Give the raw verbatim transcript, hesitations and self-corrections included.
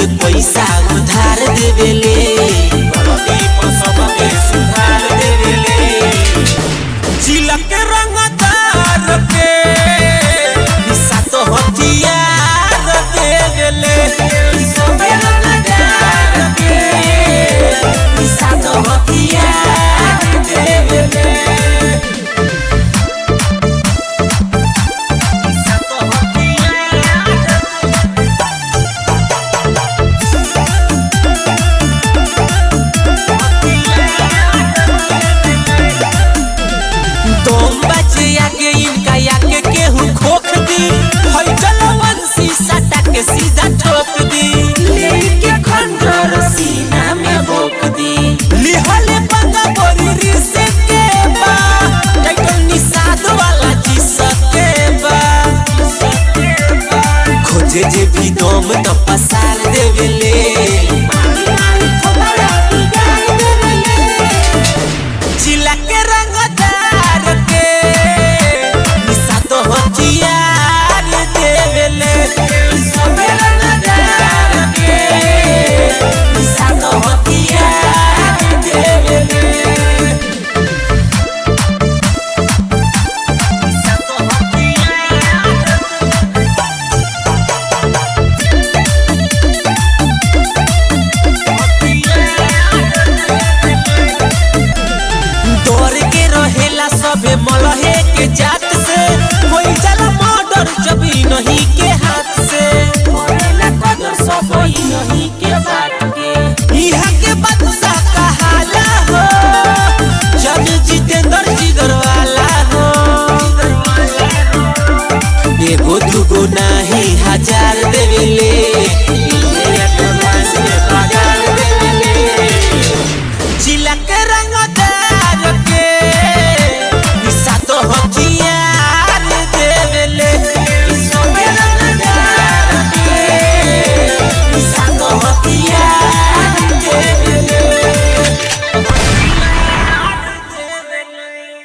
के पैसा उधार देवेले सबके सुधार देवेले जिला के रंगदार के निशा तो हथियार देवेले सबके रंगदार के निशा तो हथियार देवेले सीधा ठोक दी लेके खंडर सीना में भोक दी लिहले पंगा बोरी रिसे के बा टाइटल निषाद वाला जी सके बा खोजे जे भी दम तो पसार देवेले